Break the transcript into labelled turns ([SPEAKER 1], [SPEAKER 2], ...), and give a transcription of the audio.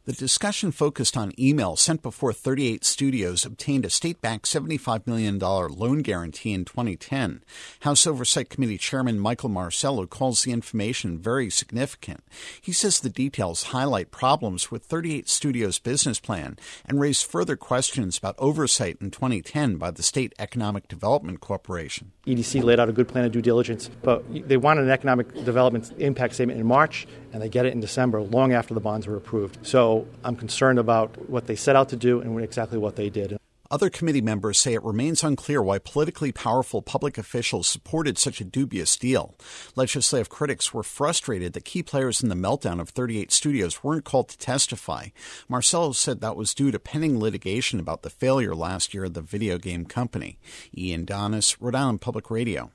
[SPEAKER 1] The discussion focused on emails sent before 38 Studios obtained a state-backed $75 million loan guarantee in 2010. House Oversight Committee Chairman Michael Marcello calls the information very significant. He says the details highlight problems with 38 Studios' business plan and raise further questions about oversight in 2010 by the State Economic Development Corporation.
[SPEAKER 2] EDC laid out a good plan of due diligence, but they wanted an economic development impact statement in March, and they get it in December, long after the bonds were approved. So I'm concerned about what they set out to do and exactly what they did.
[SPEAKER 1] Other committee members say it remains unclear why politically powerful public officials supported such a dubious deal. Legislative critics were frustrated that key players in the meltdown of 38 Studios weren't called to testify. Marcello said that was due to pending litigation about the failure last year of the video game company. Ian Donis, Rhode Island Public Radio.